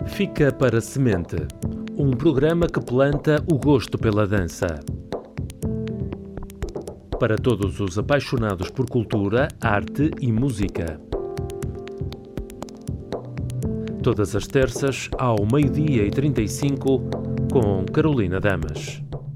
Fica para Semente, um programa que planta o gosto pela dança. Para todos os apaixonados por cultura, arte e música. Todas as terças, ao 12h35, com Carolina Damas.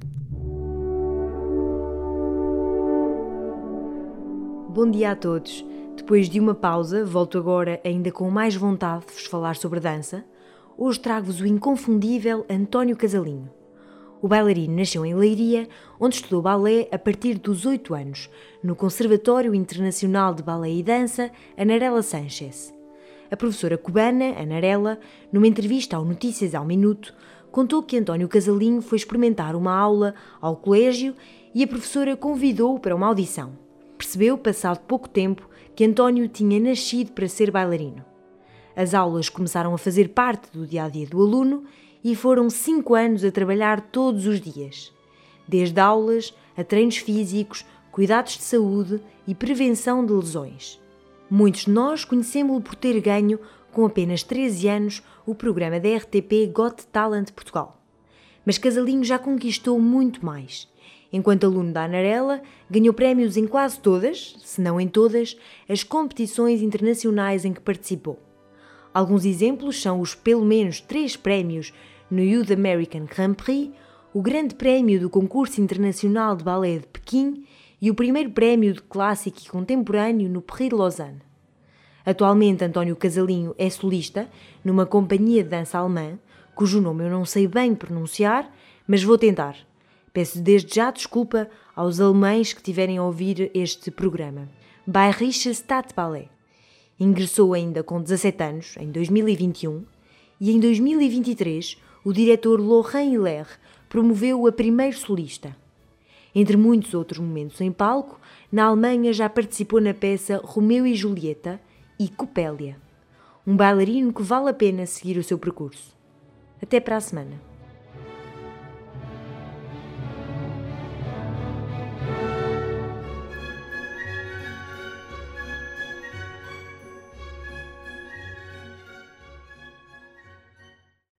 Bom dia a todos. Depois de uma pausa, volto agora ainda com mais vontade de vos falar sobre dança. Hoje trago-vos o inconfundível António Casalinho. O bailarino nasceu em Leiria, onde estudou balé a partir dos 8 anos, no Conservatório Internacional de Balé e Dança, Anarela Sánchez. A professora cubana, Anarela, numa entrevista ao Notícias ao Minuto, contou que António Casalinho foi experimentar uma aula ao colégio e a professora convidou-o para uma audição. Percebeu, passado pouco tempo, que António tinha nascido para ser bailarino. As aulas começaram a fazer parte do dia-a-dia do aluno e foram 5 anos a trabalhar todos os dias. Desde aulas a treinos físicos, cuidados de saúde e prevenção de lesões. Muitos de nós conhecemos-lo por ter ganho, com apenas 13 anos, o programa da RTP Got Talent Portugal. Mas Casalinho já conquistou muito mais. Enquanto aluno da Anarela, ganhou prémios em quase todas, se não em todas, as competições internacionais em que participou. Alguns exemplos são os pelo menos 3 prémios no Youth American Grand Prix, o Grande Prémio do Concurso Internacional de Ballet de Pequim e o primeiro prémio de Clássico e Contemporâneo no Prix de Lausanne. Atualmente, António Casalinho é solista numa companhia de dança alemã, cujo nome eu não sei bem pronunciar, mas vou tentar. Peço desde já desculpa aos alemães que tiverem a ouvir este programa. Bayerische Staatsballet. Ingressou ainda com 17 anos, em 2021, e em 2023 o diretor Laurent Hilaire promoveu-o a primeiro solista. Entre muitos outros momentos em palco, na Alemanha já participou na peça Romeu e Julieta e Copélia. Um bailarino que vale a pena seguir o seu percurso. Até para a semana.